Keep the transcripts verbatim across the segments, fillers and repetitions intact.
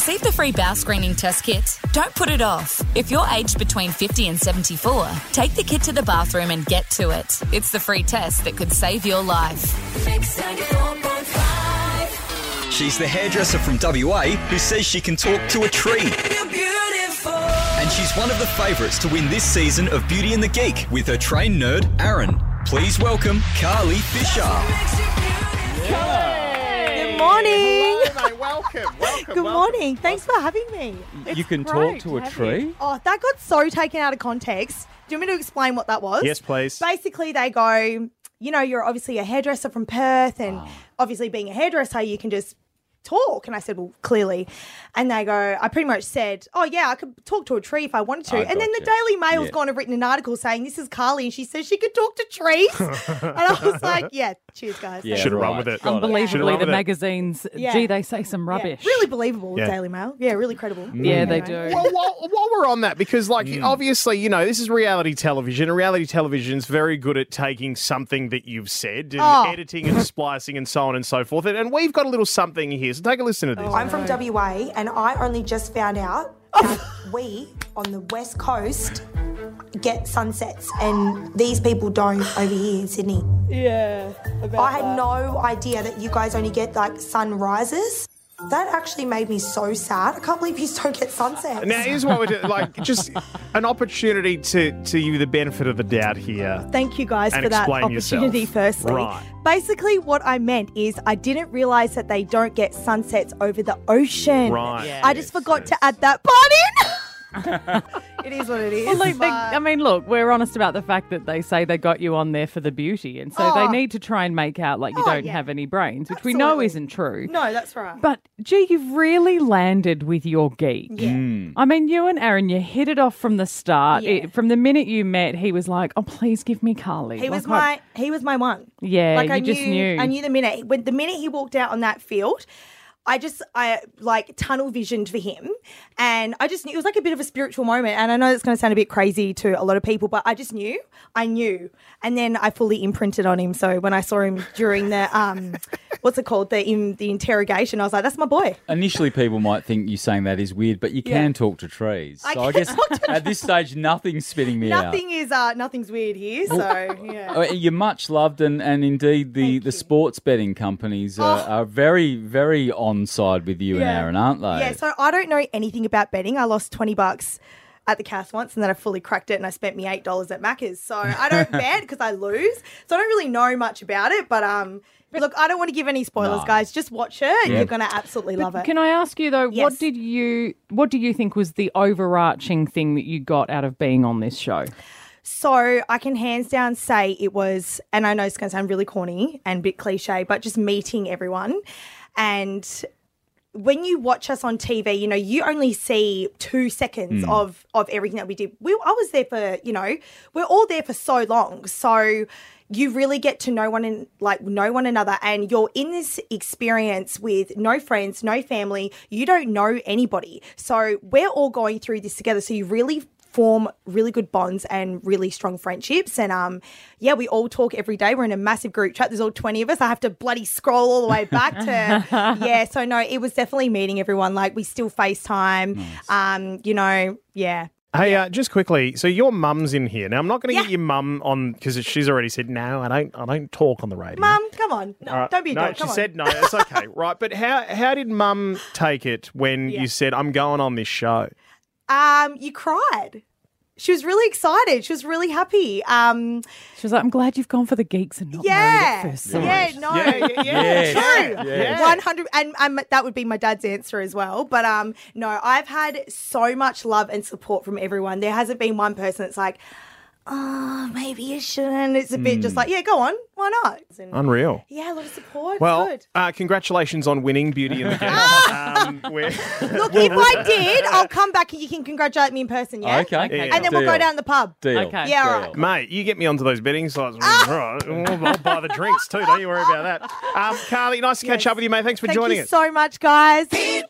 Receive the free bowel screening test kit. Don't put it off. If you're aged between fifty and seventy-four, take the kit to the bathroom and get to it. It's the free test that could save your life. Mix ninety-four point five. She's the hairdresser from W A who says she can talk to a tree. You're beautiful. And she's one of the favourites to win this season of Beauty and the Geek with her trained nerd, Aaron. Please welcome Carly Fisher. Good morning. Hello, mate. Welcome. Welcome. Good welcome. morning. Thanks for having me. It's You can great talk to a have tree? you. Oh, that got so taken out of context. Do you want me to explain what that was? Yes, please. Basically, they go, you know, you're obviously a hairdresser from Perth, and obviously being a hairdresser, you can just talk. And I said, well, clearly. And they go, I pretty much said, oh, yeah, I could talk to a tree if I wanted to. I and then the gotcha. Daily Mail's Yeah. gone and written an article saying, this is Carly, and she says she could talk to trees. And I was like, yeah, cheers, guys. Yeah, Should have run right. with it. Got it. Should've Unbelievably, run the with it. magazines, Yeah. gee, they say some Yeah, rubbish. really believable, Yeah. Daily Mail. Yeah, really credible. Yeah, they Anyway. do. Well, while, while we're on that, because, like, obviously, you know, this is reality television, and reality television's very good at taking something that you've said and Oh. editing and splicing and so on and so forth. And, and we've got a little something here, so take a listen to this. I'm from W A and I only just found out that we on the west coast get sunsets and these people don't over here in Sydney. Yeah. I had no idea that you guys only get like sunrises. That actually made me so sad. I can't believe you don't get sunsets. Now, here's what we're doing, like, just an opportunity to, to you the benefit of the doubt here. Thank you guys And for that explain opportunity, yourself. firstly. Right. Basically, what I meant is I didn't realise that they don't get sunsets over the ocean. Right. Yeah. I just forgot to add that part in. It is what it is. Well, like, they, but- I mean, look, we're honest about the fact that they say they got you on there for the beauty, and so Oh. they need to try and make out like you Oh, don't yeah. have any brains, which we know Absolutely. isn't true. No, that's right. But, gee, you've really landed with your geek. Yeah. I mean, you and Aaron, you hit it off from the start. Yeah. It, from the minute you met, he was like, oh, please give me Carly. He was Like, I- my he was my one. Yeah, like you I just knew. I knew the minute when the minute he walked out on that field, I just I like tunnel visioned for him, and I just knew it was like a bit of a spiritual moment. And I know it's going to sound a bit crazy to a lot of people, but I just knew, I knew, and then I fully imprinted on him. So when I saw him during the um, what's it called, the in the interrogation, I was like, that's my boy. Initially, people might think you saying that is weird, but you Yeah. can talk to trees. I So I can guess talk to at this stage, nothing's spitting me out. Nothing is uh, nothing's weird here. So yeah. Oh, You're much loved, and, and indeed the, Thank the you. sports betting companies are, Oh. are very, very on side with you and Yeah. Aaron, aren't they? Yeah, so I don't know anything about betting. I lost twenty bucks at the cast once, and then I fully cracked it, and I spent me eight dollars at Macca's. So I don't bet because I lose. So I don't really know much about it. But um, look, I don't want to give any spoilers, No. guys. Just watch it. Yeah. You're gonna absolutely love it. Can I ask you though, Yes. what did you what do you think was the overarching thing that you got out of being on this show? So I can hands down say it was, and I know it's going to sound really corny and a bit cliche, but just meeting everyone. And when you watch us on T V, you know, you only see two seconds of, of everything that we did. We, I was there for, you know, we're all there for so long. So you really get to know one and like know one another, and you're in this experience with no friends, no family. You don't know anybody. So we're all going through this together. So you really form really good bonds and really strong friendships. And um, yeah, we all talk every day. We're in a massive group chat. There's all twenty of us. I have to bloody scroll all the way back to yeah. So no, it was definitely meeting everyone. Like we still FaceTime. Um, you know, yeah. Hey, uh, just quickly, so your mum's in here. Now, I'm not going to Yeah. get your mum on because she's already said, no, I don't I don't talk on the radio. Mum, come on. No, All right. don't be a No, dog. she Come on. said no. It's okay, right? But how how did mum take it when Yeah. you said, I'm going on this show? Um, you cried. She was really excited. She was really happy. Um, She was like, I'm glad you've gone for the geeks and not married yeah, at first sight. yeah, no, Yeah, yeah, Yes. true, Yes. one hundred, and um, that would be my dad's answer as well. But um, no, I've had so much love and support from everyone. There hasn't been one person that's like, oh, maybe you shouldn't. It's a bit just like, yeah, go on, why not? And, Unreal. yeah, a lot of support. Well, Good. uh, congratulations on winning Beauty and the Geek. um, we're- Look, if I did, I'll come back and you can congratulate me in person. Yeah. Okay. Okay. And then we'll go Deal. down to the pub. Deal. Okay. Yeah, all Deal. right. Mate, you get me onto those betting sites. All right, I'll, I'll buy the drinks too. Don't you worry about that. Um, Carly, nice to catch Yes. up with you, mate. Thanks for Thank joining you us. so much, guys.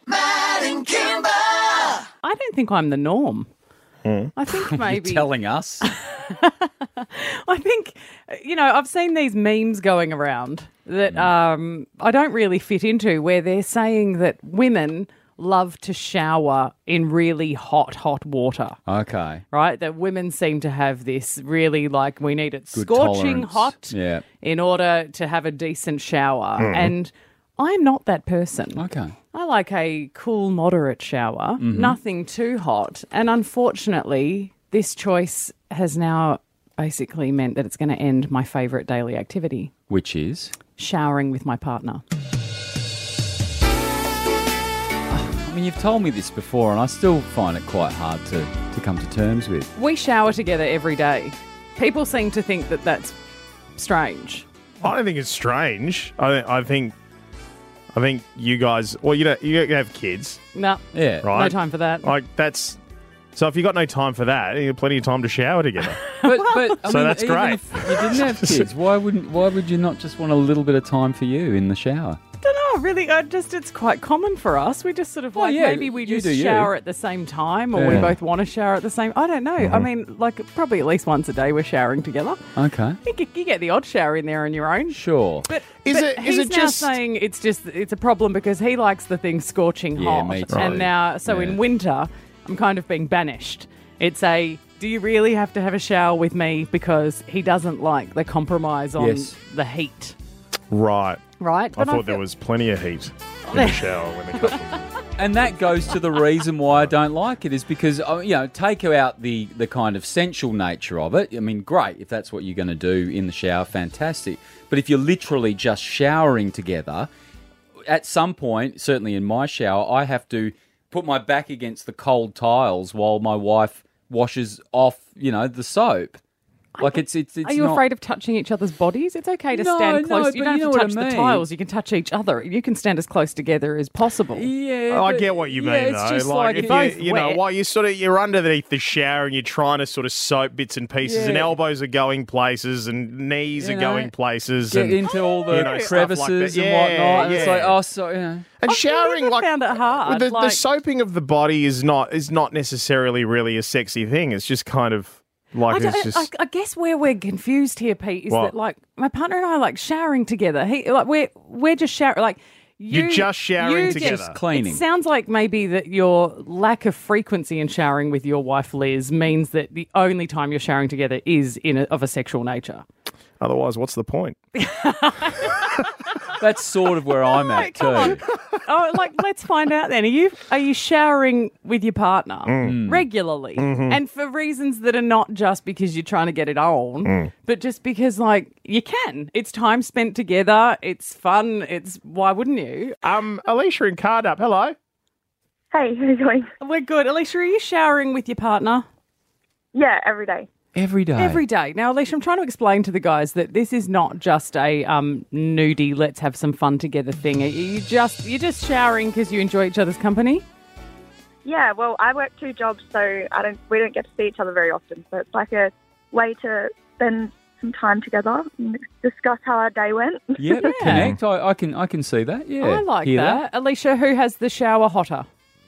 I don't think I'm the norm. I think maybe Telling us. I think, you know, I've seen these memes going around that um, I don't really fit into, where they're saying that women love to shower in really hot, hot water. Okay. Right? That women seem to have this really like we need it Good scorching tolerance. hot Yeah. in order to have a decent shower. Mm. And I'm not that person. Okay. I like a cool, moderate shower, Mm-hmm. nothing too hot. And unfortunately, this choice has now basically meant that it's going to end my favourite daily activity, Which is? showering with my partner. I mean, you've told me this before, and I still find it quite hard to, to come to terms with. We shower together every day. People seem to think that that's strange. I don't think it's strange. I, I think, I think you guys, well, you don't, you don't have kids, No, Yeah. right? no time for that. Like that's. So if you've got no time for that, you have plenty of time to shower together. But, but I So mean, that's even great. if you didn't have kids, why wouldn't? Why would you not just want a little bit of time for you in the shower? I don't know, really. I just it's quite common for us. We just sort of Oh, like yeah, maybe we you just do you. shower at the same time, or we Yeah. both want to shower at the same. I don't know. Mm-hmm. I mean, like probably at least once a day we're showering together. Okay. You get, you get the odd shower in there on your own. Sure. But, Is but it- is he's it now just- saying it's just it's a problem because he likes the thing scorching Yeah, hot, me too. and now so Yeah. in winter I'm kind of being banished. It's a do you really have to have a shower with me because he doesn't like the compromise on Yes. the heat, Right. right? I But thought there feel- was plenty of heat in the shower when the couple. And that goes to the reason why I don't like it is because, uh, you know, take out the, the kind of sensual nature of it. I mean, great, if that's what you're going to do in the shower, fantastic. But if you're literally just showering together, at some point, certainly in my shower, I have to put my back against the cold tiles while my wife washes off, you know, the soap. Like it's it's it's Are you not- afraid of touching each other's bodies? It's okay to No, stand no, close. but you don't you have know to what touch I the mean. tiles. You can touch each other. You can stand as close together as possible. Yeah, Oh, I but- get what you yeah, mean, it's though. just like, like, if both you, you know, wet. while you sort of you're underneath the shower and you're trying to sort of soap bits and pieces, and Yeah. elbows are going places, and knees You are know, going places, get and into all the you know, stuff like crevices that. and Yeah, whatnot. And it's yeah. like, oh, so, you know. and I've showering never like found it hard, The, the like- soaping of the body is not is not necessarily really a sexy thing. It's just kind of like I, don't- it's just. I, I guess where we're confused here, Pete, is What? that like my partner and I are like showering together. He like we're we're just showering like you, You're just showering you together. Just Cleaning. It sounds like maybe that your lack of frequency in showering with your wife Liz means that the only time you're showering together is in a, of a sexual nature. Otherwise, what's the point? That's sort of where I'm at too. Come on. Oh, like let's find out then. Are you are you showering with your partner Mm. regularly, Mm-hmm. and for reasons that are not just because you're trying to get it on, Mm. but just because like you can. It's time spent together. It's fun. It's why wouldn't you? Um, Alicia and Card Up. Hello. Hey, how you going? We're good. Alicia, are you showering with your partner? Yeah, every day. Every day. Every day. Now, Alicia, I'm trying to explain to the guys that this is not just a um, nudie, let's have some fun together thing. Are you just you're just showering because you enjoy each other's company? Yeah, well, I work two jobs, so I don't. We don't get to see each other very often. So it's like a way to spend some time together and discuss how our day went. Yep, Yeah. connect. I, I can I can see that. Yeah, I like Hear that. Alicia, who has the shower hotter?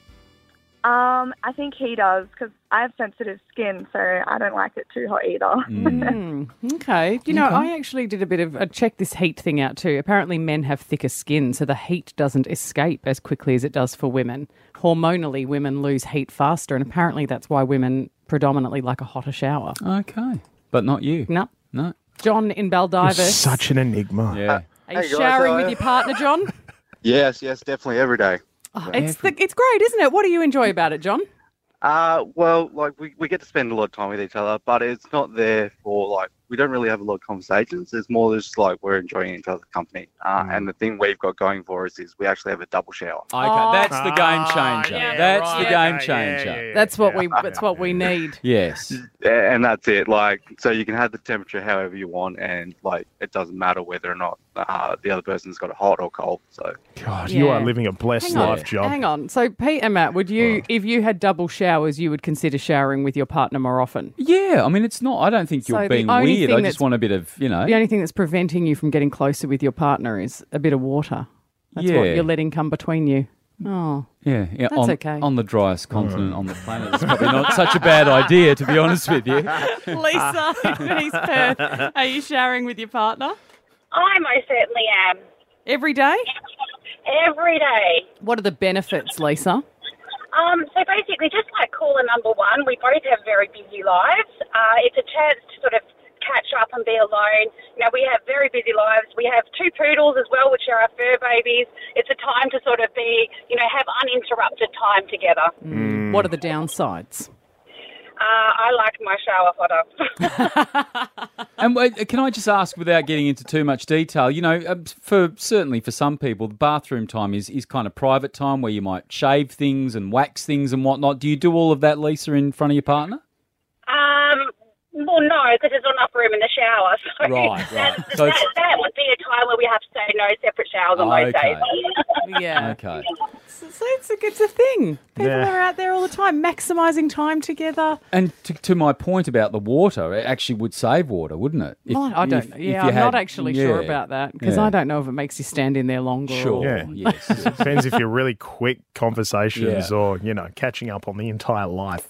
Um, I think he does because I have sensitive skin, so I don't like it too hot either. Mm, okay. You know, I actually did a bit of I checked this heat thing out too. Apparently, men have thicker skin, so the heat doesn't escape as quickly as it does for women. Hormonally, women lose heat faster, and apparently that's why women predominantly like a hotter shower. Okay, but not you. No. No. John in Baldivis. Such an enigma. Yeah. Are you Hey, guys, showering how are with you? your partner, John? Yes, yes, definitely every day. Oh, it's the, it's great, isn't it? What do you enjoy about it, John? Uh, well, like we, we get to spend a lot of time with each other, but it's not there for like we don't really have a lot of conversations. It's more just like we're enjoying each other's company. Uh, And the thing we've got going for us is we actually have a double shower. Okay, Oh. that's the game changer. yeah, that's right. the game Okay, changer. yeah, yeah, That's what yeah. we that's what we need. Yes. And that's it. Like, so you can have the temperature however you want, and like it doesn't matter whether or not uh, the other person's got it hot or cold. So God, you Yeah. are living a blessed Hang on, life, John. hang on. So, Pete and Matt, would you, if you had double showers, you would consider showering with your partner more often? Yeah, I mean, it's not. I don't think you're So the being only weird. thing I that's- just want a bit of, you know. The only thing that's preventing you from getting closer with your partner is a bit of water. That's what Yeah. you're letting come between you. Oh, Yeah, yeah. That's on, okay. on the driest continent on the planet, it's probably not such a bad idea, to be honest with you. Lisa in East Perth, are you showering with your partner I most certainly am. every day? Every day. What are the benefits, Lisa? Um, so basically, just like caller number one, we both have very busy lives. Uh, it's a chance to sort of catch up and be alone. You know, we have very busy lives. We have two poodles as well, which are our fur babies. It's a time to sort of be, you know, have uninterrupted time together. Mm. What are the downsides? Uh, I like my shower fodder. And wait, can I just ask, without getting into too much detail, you know, uh, for certainly for some people, the bathroom time is, is kind of private time where you might shave things and wax things and whatnot. Do you do all of that, Lisa, in front of your partner? Um, well, no, because there's enough room in the shower. So Right, right. That, So that, it's- that would be a time where we have to say no separate showers on those Okay. days. Yeah. Okay. So it's, a, it's a thing. People Yeah. are out there all the time maximising time together. And to, to my point about the water, it actually would save water, wouldn't it? If- I, I don't if- know. if Yeah, you I'm had- not actually sure yeah. about that because Yeah. I don't know if it makes you stand in there longer. Sure. Or, Yeah. Yes. Depends if you're really quick conversations Yeah. or, you know, catching up on the entire life.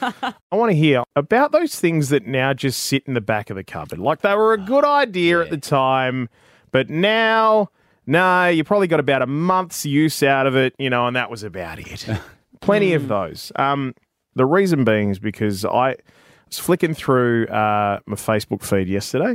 I want to hear about those things that now just sit in the back of the cupboard. Like they were a good idea at the time, but now, no, you probably got about a month's use out of it, you know, and that was about it. Plenty of those. Um, the reason being is because I was flicking through uh, my Facebook feed yesterday,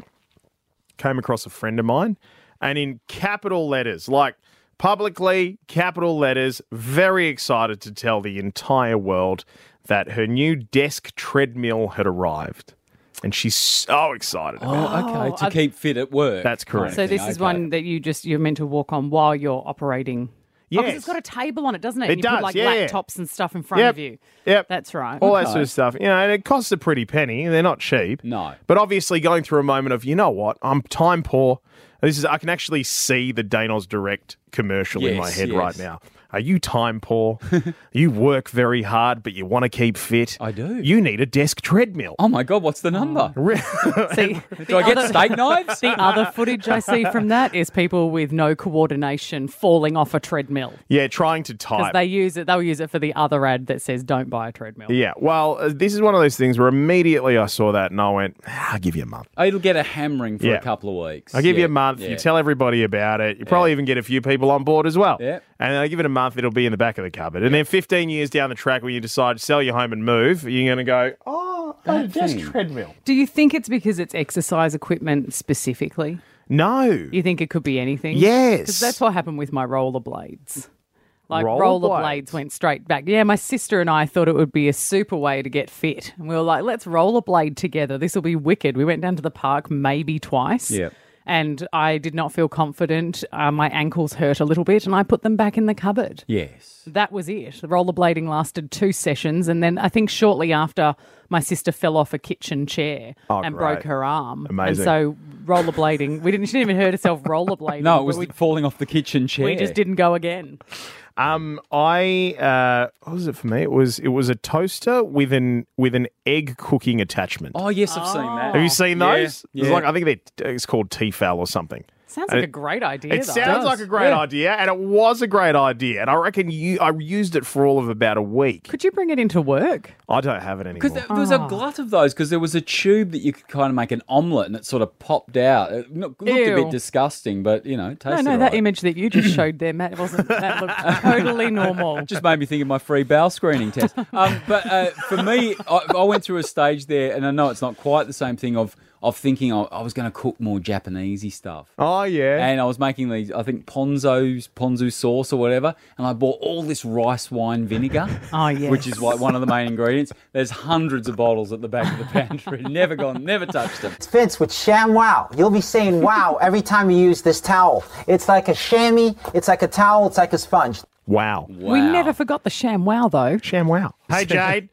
came across a friend of mine, and in capital letters, like publicly, capital letters, very excited to tell the entire world that her new desk treadmill had arrived. And she's so excited about it. Oh, okay. To I- keep fit at work. That's correct. So this is Okay. one that you just you're meant to walk on while you're operating. Oh, 'cause Yes. it's got a table on it, doesn't it? It and you does, put like yeah, yeah. laptops and stuff in front Yep. of you. Yep. That's right. All that Okay. sort of stuff. You know, and it costs a pretty penny. They're not cheap. No. But obviously going through a moment of, you know what, I'm time poor. This is I can actually see the Danos Direct commercial in my Yes, head yes. right now. Are you time poor? You work very hard, but you want to keep fit. I do. You need a desk treadmill. Oh, my God, what's the number? See, Do I get steak knives? the other footage I see from that is people with no coordination falling off a treadmill Yeah, trying to because type. they use it. They'll use it for the other ad that says "Don't buy a treadmill." Yeah, well, uh, this is one of those things where immediately I saw that and I went, ah, I'll give you a month. It'll get a hammering for Yeah. a couple of weeks. I'll give you Yeah, a month. yeah. You tell everybody about it. You probably even get a few people on board as well. Yeah. And I give it a month, it'll be in the back of the cupboard. And then fifteen years down the track when you decide to sell your home and move, you're going to go, oh, a That desk thing. treadmill. Do you think it's because it's exercise equipment specifically? No. You think it could be anything? Yes. Because that's what happened with my rollerblades. Like Rollerblades? rollerblades went straight back. Yeah, my sister and I thought it would be a super way to get fit. And we were like, let's rollerblade together. This will be wicked. We went down to the park maybe twice. Yeah. And I did not feel confident. Uh, my ankles hurt a little bit and I put them back in the cupboard. Yes. That was it. The rollerblading lasted two sessions. And then I think shortly after, my sister fell off a kitchen chair Oh, and great. broke her arm. Amazing. And so rollerblading, we didn't, she didn't even hurt herself rollerblading. No, it but was we, falling off the kitchen chair. we just didn't go again. Um, I uh, what was it for me? It was it was a toaster with an with an egg cooking attachment. Oh, yes, I've seen that. Have you seen Yeah, those? It's yeah. like I think they it's called Tefal or something. Sounds And like it- a great idea. It though. sounds like a great Yeah. idea, and it was a great idea. And I reckon you I used it for all of about a week. Could you bring it into work? I don't have it Because anymore. there, there was a glut of those, because there was a tube that you could kind of make an omelette and it sort of popped out. It looked looked a Ew. bit disgusting, but, you know, it No, tasted no, all that right. image that you just showed there, Matt, wasn't that looked totally normal. Just made me think of my free bowel screening test. Um, but uh, for me, I, I went through a stage there, and I know it's not quite the same thing of of thinking I, I was going to cook more Japanesey stuff. Oh yeah. And I was making these, I think, ponzo's, ponzu sauce or whatever, and I bought all this rice wine vinegar, Oh, yes. which is like one of the main ingredients. There's hundreds of bottles at the back of the pantry. Never gone, never touched them. It's Vince with Sham Wow. You'll be saying wow every time you use this towel. It's like a chamois, it's like a towel, it's like a sponge. Wow. Wow. We never forgot the sham wow, though. Sham wow. Hey Jade.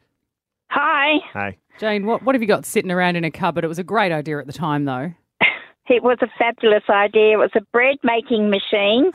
Hi. Hey. Jane, what, what have you got sitting around in a cupboard? It was a great idea at the time, though. It was a fabulous idea. It was a bread making machine.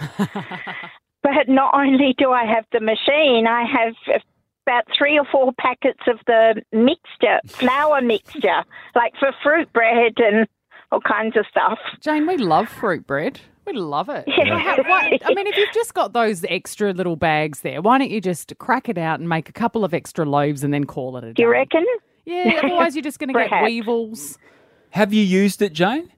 But not only do I have the machine, I have about three or four packets of the mixture, flour mixture, like for fruit bread and all kinds of stuff. Jane, we love fruit bread. We love it. Yeah. Well, how- why- I mean, if you've just got those extra little bags there, why don't you just crack it out and make a couple of extra loaves and then call it a day? Do you reckon? Yeah, otherwise you're just going to get Perhaps. weevils. Have you used it, Jane?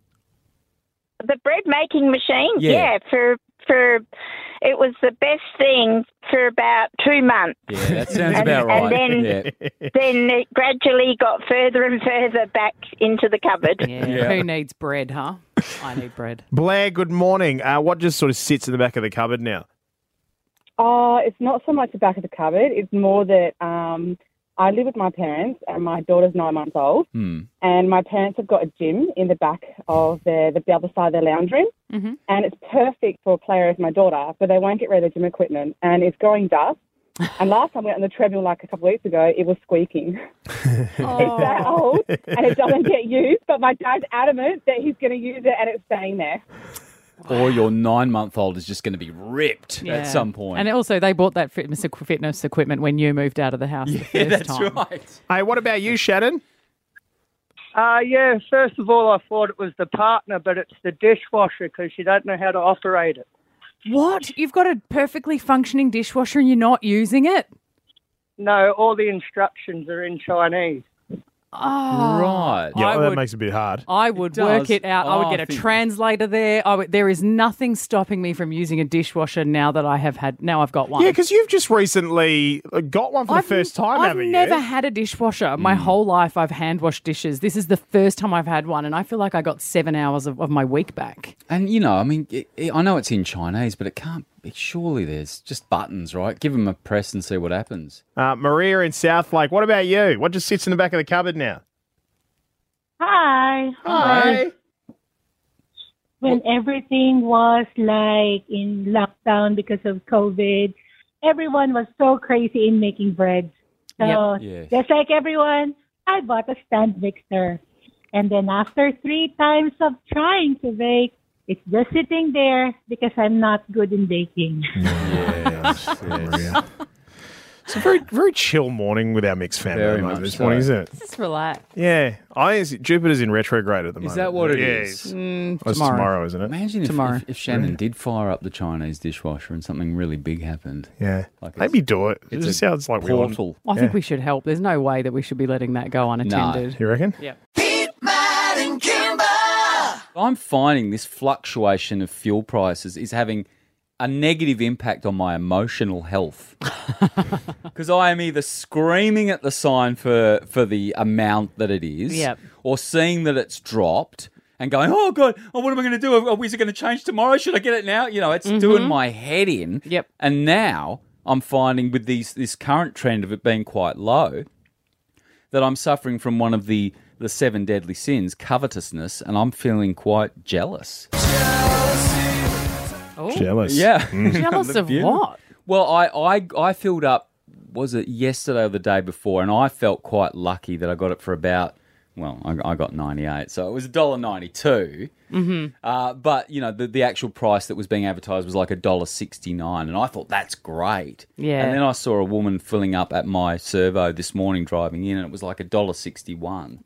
The bread making machine, Yeah. yeah, for for it was the best thing for about two months. Yeah, that sounds and, about right. And then, yeah. then it gradually got further and further back into the cupboard. Yeah. Yeah. Who needs bread, huh? I need bread. Blair, good morning. Uh, what just sort of sits in the back of the cupboard now? Uh, it's not so much the back of the cupboard. It's more that um, I live with my parents and my daughter's nine months old. Hmm. And my parents have got a gym in the back of the, the, the other side of their lounge room. Mm-hmm. And it's perfect for a player as my daughter, but they won't get rid of the gym equipment. And it's going dust. And last time we went on the treadmill like a couple of weeks ago, it was squeaking. It's that old and it doesn't get used, but my dad's adamant that he's going to use it and it's staying there. Or your nine-month-old is just going to be ripped Yeah. at some point. And also, they bought that fitness, fitness equipment when you moved out of the house the yeah, first that's time. right. Hey, what about you, Shannon? Uh, yeah, first of all, I thought it was the partner, but it's the dishwasher because you don't know how to operate it. What? You've got a perfectly functioning dishwasher and you're not using it? No, all the instructions are in Chinese. Oh, Right. Yeah, I well, that would- makes it a bit hard. I would It work does. it out. I Oh, would I get a think- translator there. I would, there is nothing stopping me from using a dishwasher now that I have had. Now I've got one. Yeah, because you've just recently got one for I've, the first time, I've haven't never you? had a dishwasher. My whole life I've hand washed dishes. This is the first time I've had one, and I feel like I got seven hours of, of my week back. And, you know, I mean, it, it, I know it's in Chinese, but it can't be. Surely there's just buttons, right? Give them a press and see what happens. Uh, Maria in Southlake, what about you? What just sits in the back of the cupboard now? Hi. Hi. When everything was like in lockdown because of COVID, everyone was so crazy in making bread. So Yep. Yes. just like everyone, I bought a stand mixer. And then after three times of trying to bake, it's just sitting there because I'm not good in baking. Yes, yes. It's a very, very chill morning with our mixed family Very at the moment much this so. morning, isn't it? Just relax. Yeah. I Jupiter's in retrograde at the moment. Is that what it yeah, is? it's- Mm, It's tomorrow. tomorrow, isn't it? Imagine if, Tomorrow. if, if Shannon did fire up the Chinese dishwasher and something really big happened. Yeah. Like it's- Maybe do it. It it's just a sounds like we want- portal. I think Yeah. we should help. There's no way that we should be letting that go unattended. You reckon? Yeah. I'm finding this fluctuation of fuel prices is having a negative impact on my emotional health. Because I am either screaming at the sign for, for the amount that it is, Yep. or seeing that it's dropped and going, oh, God, oh, what am I going to do? Oh, is it going to change tomorrow? Should I get it now? You know, it's doing my head in. Yep. And now I'm finding with these this current trend of it being quite low that I'm suffering from one of the, the seven deadly sins, covetousness, and I'm feeling quite jealous. Oh. Jealous. Yeah. Jealous The of view. what? Well, I, I, I filled up, was it yesterday or the day before, and I felt quite lucky that I got it for about, well, I, I got ninety-eight, so it was one dollar ninety-two. Mm-hmm. Uh, but, you know, the, the actual price that was being advertised was like one dollar sixty-nine, and I thought, that's great. Yeah. And then I saw a woman filling up at my servo this morning driving in, and it was like one dollar sixty-one.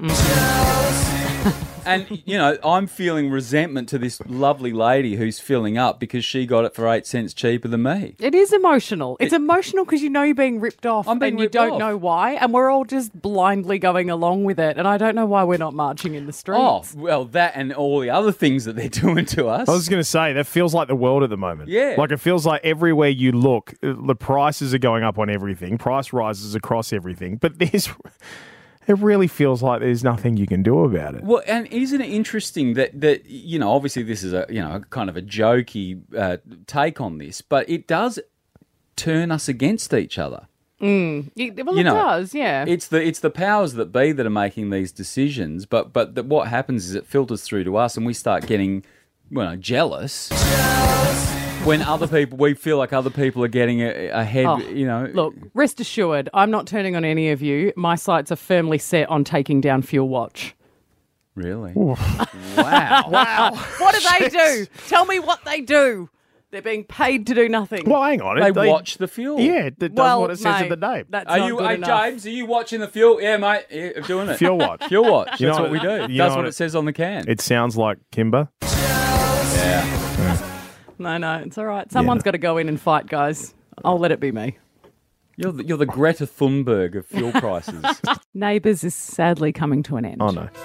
And, you know, I'm feeling resentment to this lovely lady who's filling up because she got it for eight cents cheaper than me. It is emotional. It's emotional because you know you're being ripped off I'm being and you ripped don't off. know why. And we're all just blindly going along with it. And I don't know why we're not marching in the streets. Oh, well, that and all the other things that they're doing to us. I was going to say, that feels like the world at the moment. Yeah. Like it feels like everywhere you look, uh, the prices are going up on everything, price rises across everything. But there's, it really feels like there's nothing you can do about it. Well, and isn't it interesting that, that you know, obviously this is a, you know, kind of a jokey uh, take on this, but it does turn us against each other. Mm. It- well, You it know, does, yeah. It's the it's the powers that be that are making these decisions, but but the, what happens is it filters through to us, and we start getting, well, jealous. When other people, we feel like other people are getting a- ahead, Oh, you know. Look, rest assured, I'm not turning on any of you. My sights are firmly set on taking down Fuel Watch. Really? Wow. wow. What do they do? Tell me what they do. They're being paid to do nothing. Well, hang on. They, watch the fuel. Yeah, that does Well, what it says mate, at the name. That's Are not you, good hey, enough. James, are you watching the fuel? Yeah, mate, yeah, doing it. Fuel watch. Fuel watch. You That's know what we do. you That's know what what it says on the can. It sounds like Kimber. Yeah. No, no, it's all right. Someone's got to go in and fight, guys. I'll let it be me. You're the, you're the Greta Thunberg of fuel prices. Neighbours is sadly coming to an end. Oh, no.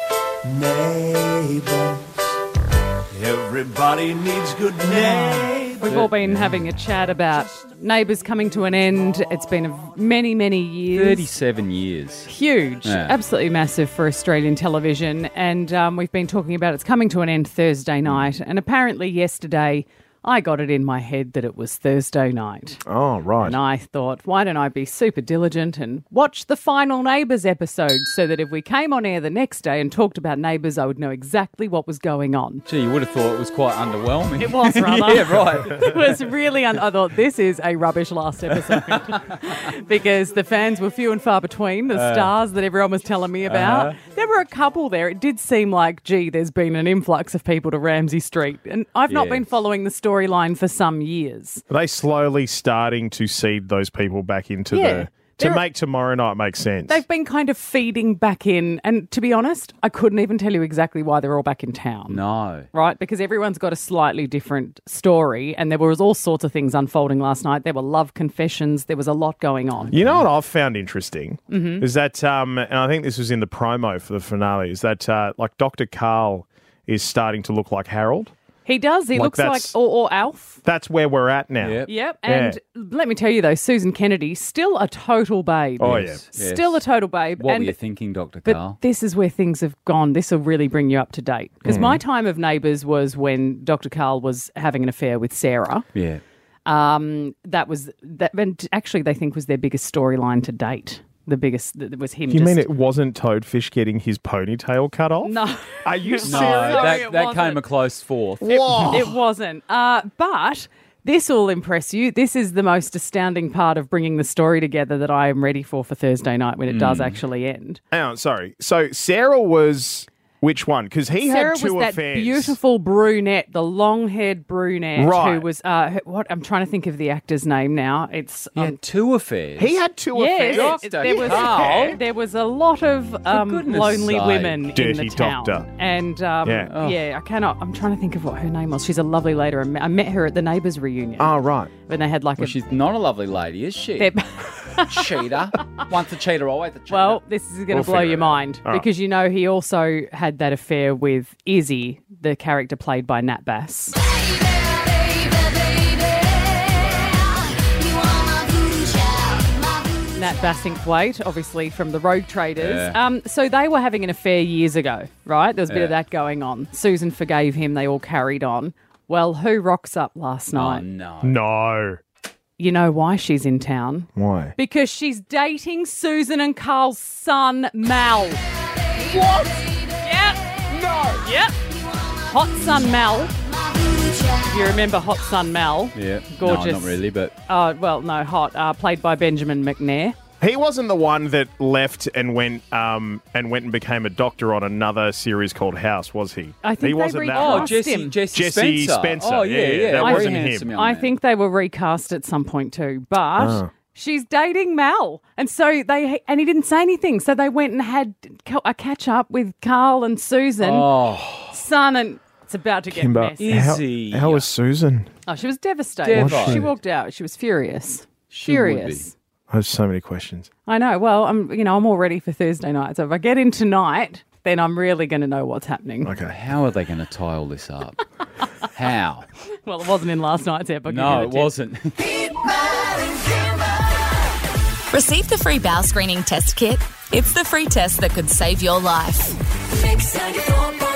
Neighbors. Everybody needs good neighbors. We've all been having a chat about Neighbours coming to an end. It's been a many, many years. thirty-seven years. Huge. Yeah. Absolutely massive for Australian television. And um, we've been talking about it's coming to an end Thursday night. And apparently yesterday I got it in my head that it was Thursday night. Oh, right. And I thought, why don't I be super diligent and watch the final Neighbours episode so that if we came on air the next day and talked about Neighbours, I would know exactly what was going on. Gee, you would have thought it was quite underwhelming. It was, rather. Yeah, right. It was really, un- I thought, this is a rubbish last episode because the fans were few and far between, the Uh, stars that everyone was telling me about. uh-huh. There were a couple there. It did seem like, gee, there's been an influx of people to Ramsay Street. And I've not Yeah. been following the storyline for some years. Are they slowly starting to seed those people back into Yeah. the... To They're- make tomorrow night make sense? They've been kind of feeding back in. And to be honest, I couldn't even tell you exactly why they're all back in town. No. Right? Because everyone's got a slightly different story. And there was all sorts of things unfolding last night. There were love confessions. There was a lot going on. You know what I've found interesting Mhm. is that, um, and I think this was in the promo for the finale, is that uh, like Doctor Carl is starting to look like Harold. He does. He Like looks like, that's- or, or Alf. That's where we're at now. Yep. Yeah. And let me tell you, though, Susan Kennedy, still a total babe. Oh, yeah. Still a total babe. What and, were you thinking, Doctor But Carl? this is where things have gone. This will really bring you up to date. Because Mm. my time of Neighbours was when Doctor Carl was having an affair with Sarah. Yeah. Um, that was, that, and actually, they think was their biggest storyline to date. The biggest, that was him You just... mean it wasn't Toadfish getting his ponytail cut off? No. Are you No, serious? that, it that wasn't. came a close fourth. It, it wasn't. Uh, but this will impress you. This is the most astounding part of bringing the story together that I am ready for for Thursday night when it does Mm. actually end. Hang on, sorry. So Sarah was which one? Because he Sarah had two was that affairs. beautiful brunette, the long-haired brunette Right. who was, uh, who- what, I'm trying to think of the actor's name now. It's He um, had two affairs. He had two Yes, affairs. it- there was Carl. there was a lot of um, goodness lonely sake. women in Dirty the town, doctor. and um, Yeah. yeah. Oh. I cannot. I'm trying to think of what her name was. She's a lovely lady. I met, I met her at the Neighbours reunion Oh, right. when they had like Well, a. she's not a lovely lady, is she? They're- Cheater. Once a cheater, always a cheater. Well, this is going to We'll blow figure your it out. mind All right. because you know he also had that affair with Izzy, the character played by Nat Bass. Nat Bassingthwaite, obviously from the Rogue Traders. Yeah. Um, so they were having an affair years ago, right? There was a bit of Yeah. that going on. Susan forgave him. They all carried on. Well, who rocks up last Oh, night? no. No. You know why she's in town? Why? Because she's dating Susan and Carl's son, Mal. What? Yep. No. Yep. Hot son Mal. If you remember Hot son Mal. Yeah. Gorgeous. No, not really, but... Oh, well, no, hot. Uh, played by Benjamin McNair. He wasn't the one that left and went um, and went and became a doctor on another series called House, was he? I think he they wasn't that recast one. Oh, Jesse, him. Jesse, Jesse Spencer. Spencer. Oh, yeah, Yeah, yeah. that Very wasn't him. handsome young I man. think they were recast at some point too, but Oh. she's dating Mal, and so they and he didn't say anything, so they went and had a catch up with Carl and Susan, Oh, son, and it's about to get Kimber, messy. how, Izzy. how was Susan? Oh, she was devastated. Devo. She walked out. She was furious. She would furious. I have so many questions. I know. Well, I'm you know I'm all ready for Thursday night. So if I get in tonight, then I'm really going to know what's happening. Okay. how are they going to tie all this up? How? Well, it wasn't in last night's episode. No, it wasn't. Receive the free bowel screening test kit. It's the free test that could save your life. Mix ninety-four point